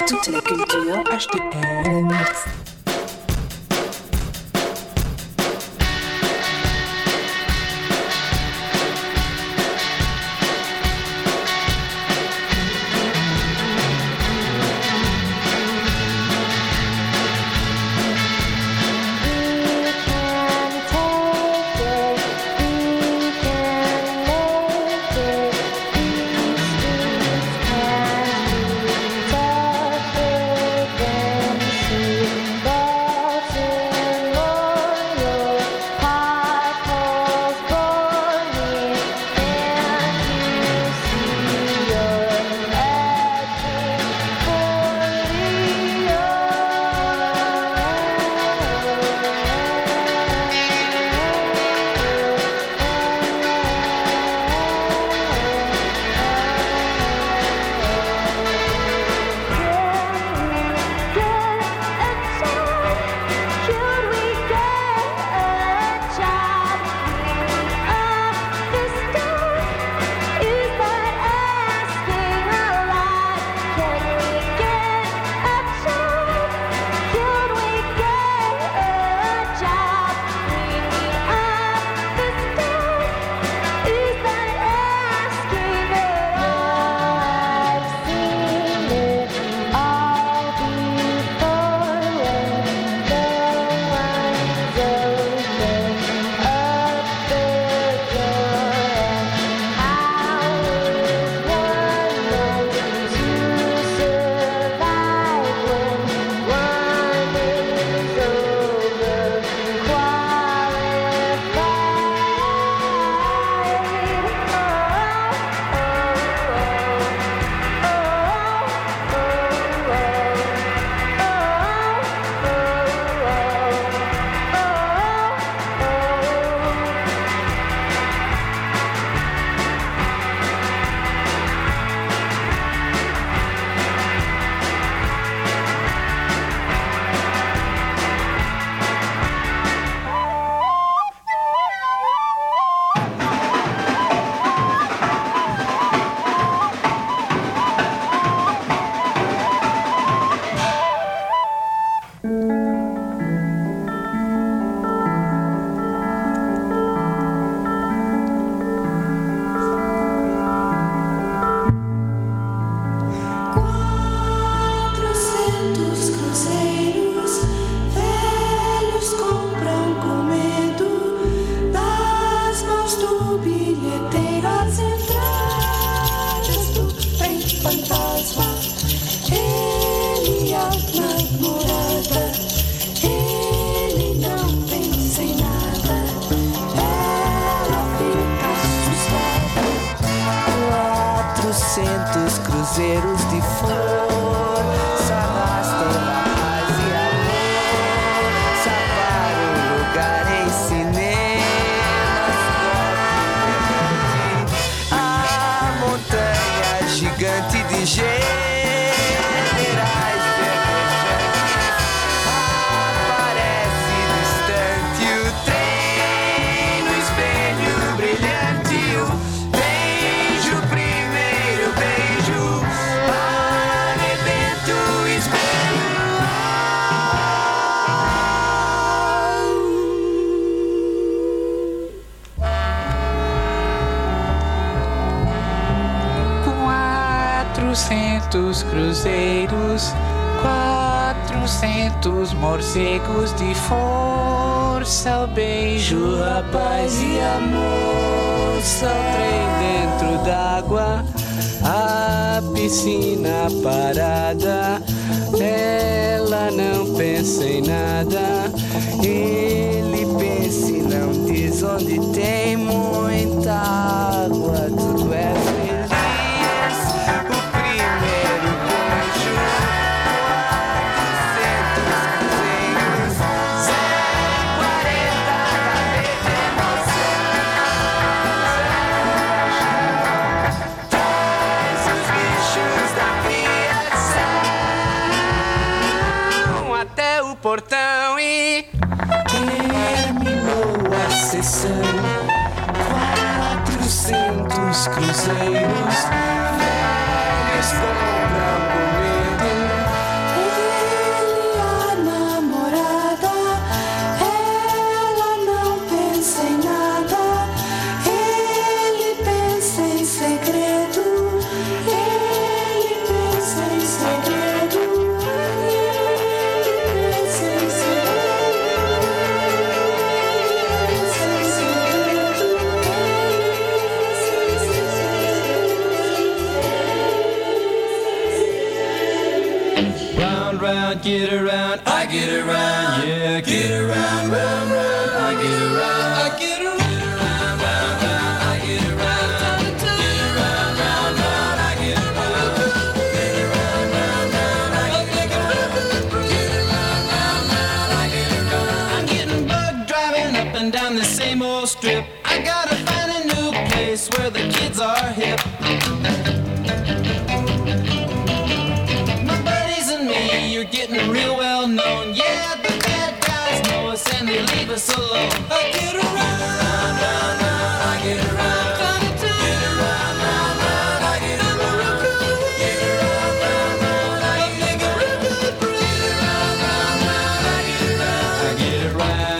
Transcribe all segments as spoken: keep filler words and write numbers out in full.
Toute la culture H T M. Cruzeiros de flor só arrastam a paz e amor, só para um lugar em cinemas, a montanha gigante de generais verdejantes aparece distante, o trem no espelho brilhante, o beijo, primeiro beijo. Quatrocentos cruzeiros, quatrocentos morcegos de força, o beijo, a paz e amor, só trem dentro d'água, a piscina parada, ela não pensa em nada, ele pensa e não diz onde tem muita água, tudo é feliz. Portão e terminou a sessão. Quatrocentos cruzeiros velhos compram com medo. round, round, get around. I get around, yeah, get around, round, round. I get around, I get around. Down the same old strip, I gotta find a new place where the kids are hip. My buddies and me, you're getting real well known. Yeah, the bad guys know us and they leave us alone. I get around, round, round, round, I get around. Get around, round, round, I get around. Get around, round, round, I get around. Get around, round, round, I get around. I get around.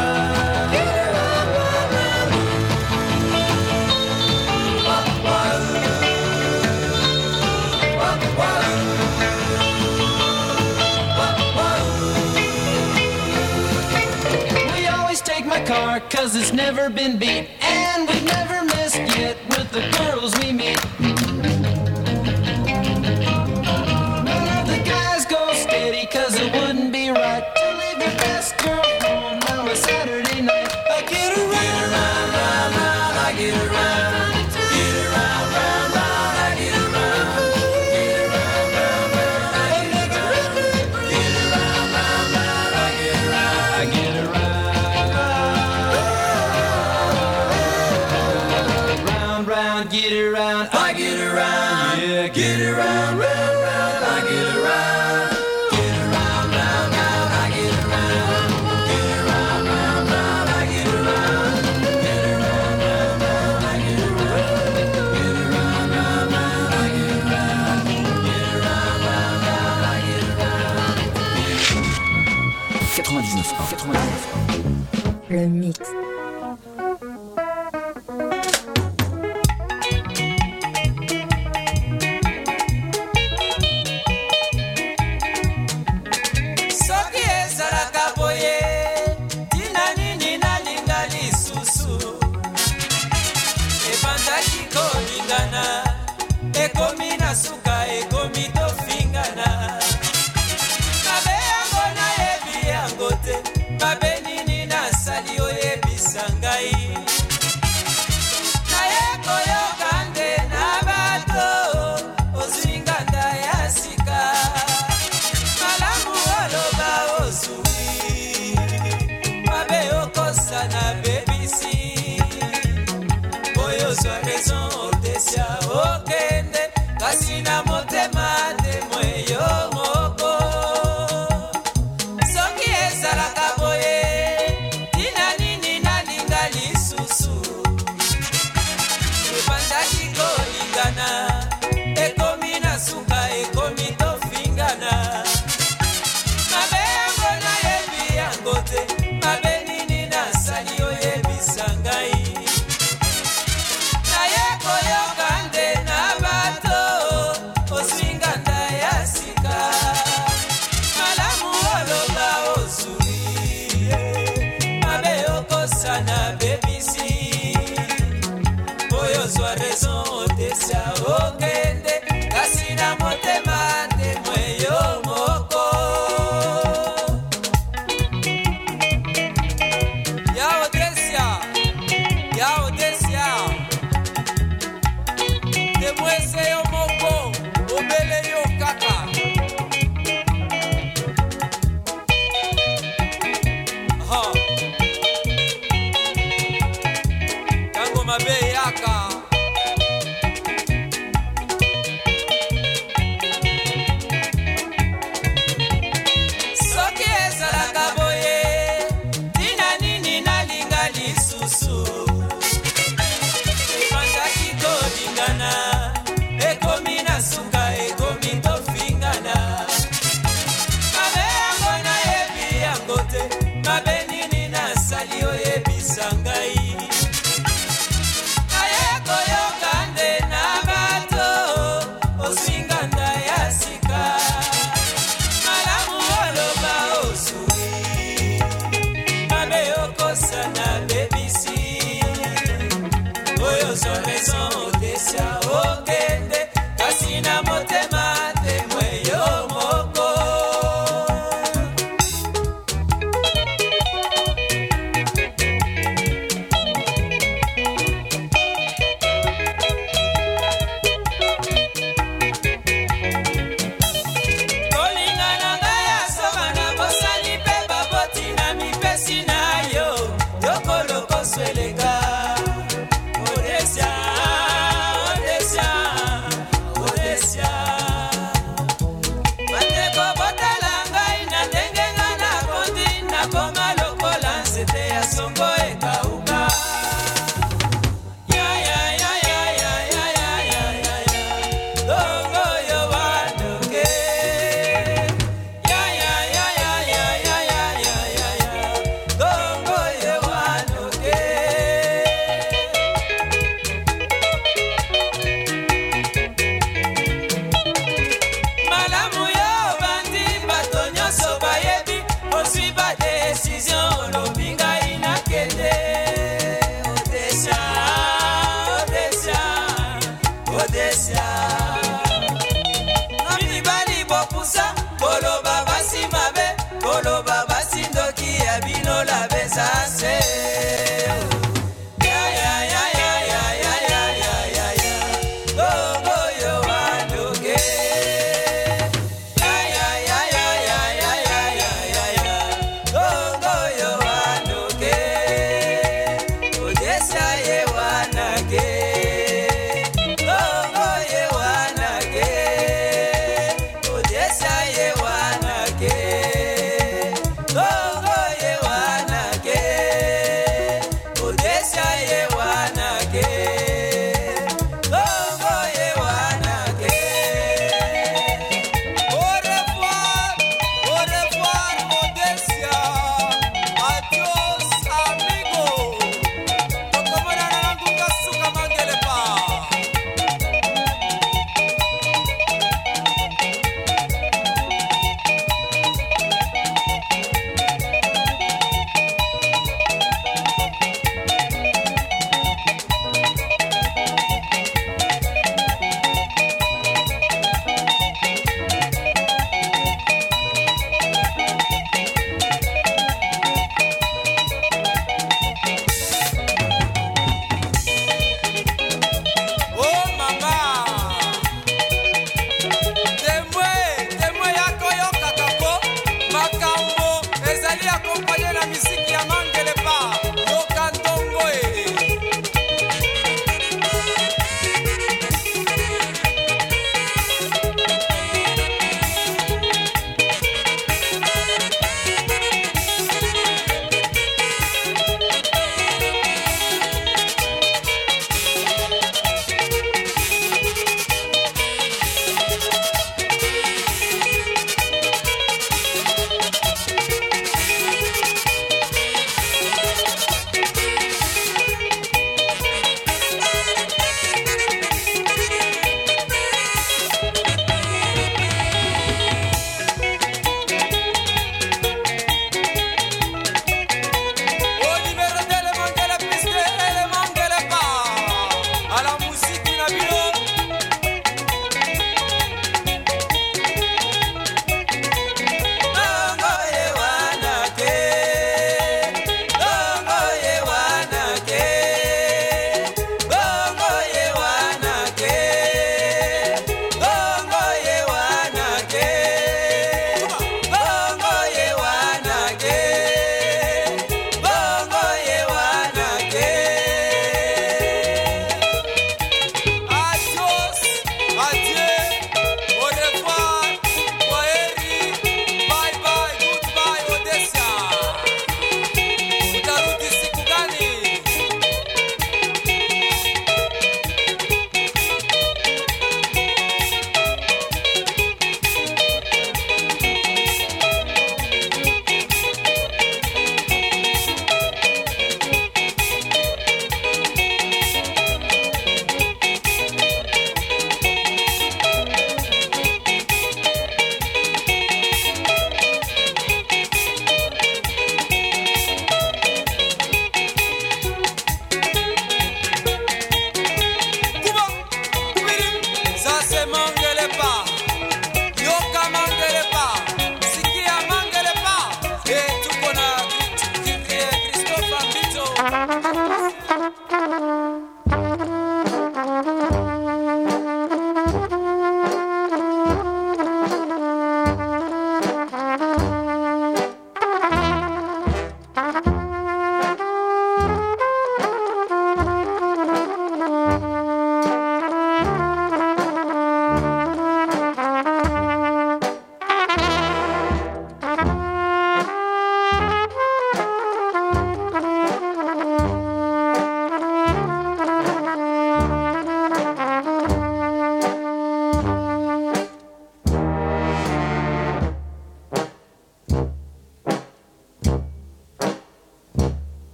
Car, cause it's never been beat, and we've never missed yet with the girls we meet. None of the guys go steady, cause it wouldn't be right to leave your best girl home on a Saturday night. I get around, get around, round, round, I get around. Get around, round, round, I get around. Get around, round, round, I get around. Get around, round, round, I get around. I get around. Get around, I get around, yeah, get around, round, round, I get around. Get around, round, round, I get around. Get around, round, round, I get around. Get around, round, round, I get around. Get around, round, round, I get around. Get around, round, round, I get around. quatre-vingt-dix-neuf, quatre-vingt-dix-neuf. Le mix. Babe nini na sali oye bisa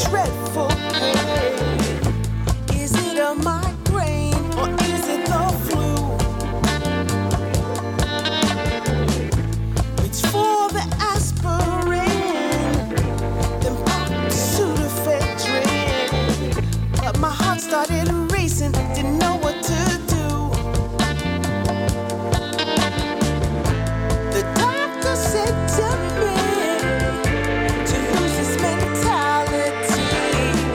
dreadful pain. Is it a migraine or is it the flu? Reach for the aspirin, then pop the Sudafedrin. But my heart started racing, didn't know what to do. The doctor said to me to lose this mentality.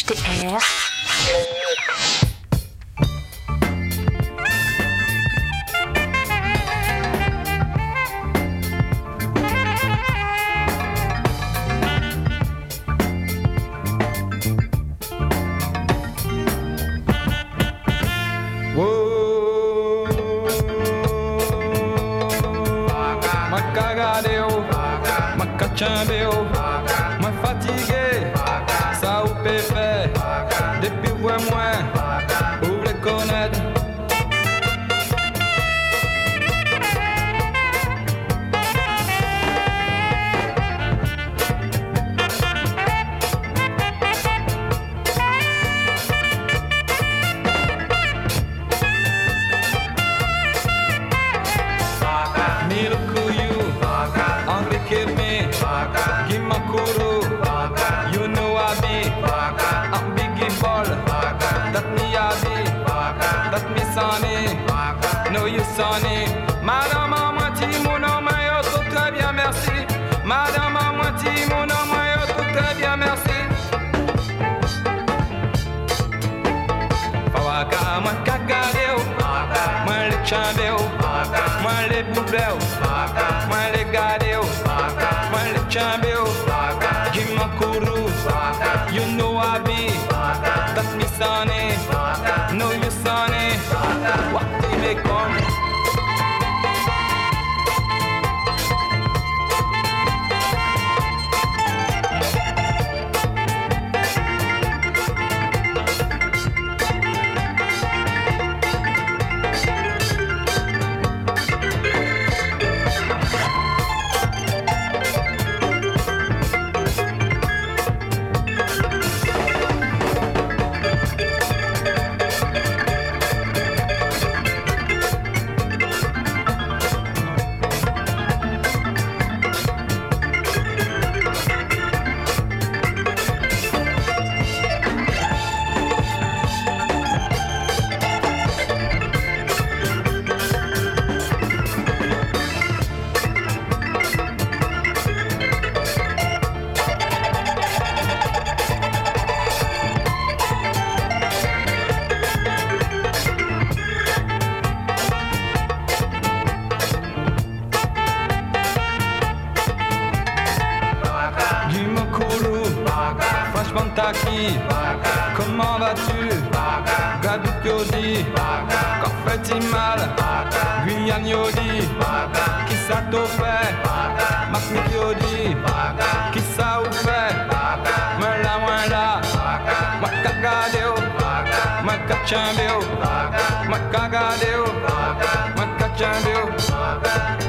H T R. Chambéo, moi fatigué, ça ou péfait, depuis ouais moi, ou les connaître. Mille couillou, André Kébé. Gimakuru, you know I be, I'm biggie ball, that me I be, that me sonny, no you sonny. Madame à moitié mon nom, yo tout très bien merci. Madame à moitié mon nom, yo tout très bien merci. Fawaka, moi cagadeo, moi les chambéo, moi les boubléo, moi les gadeo. Chambeo, Gimakuru, you know I be, that's me sonny, know you sonny, what they may come. Comment vas-tu? Gadou Piodi, quand fait-il mal? Guyane Yodi, qui ça t'a fait? Macni Piodi, qui ça ou fait? Me la moins là, ma cagadeo, ma cachambeo, ma cagadeo, ma cachambeo.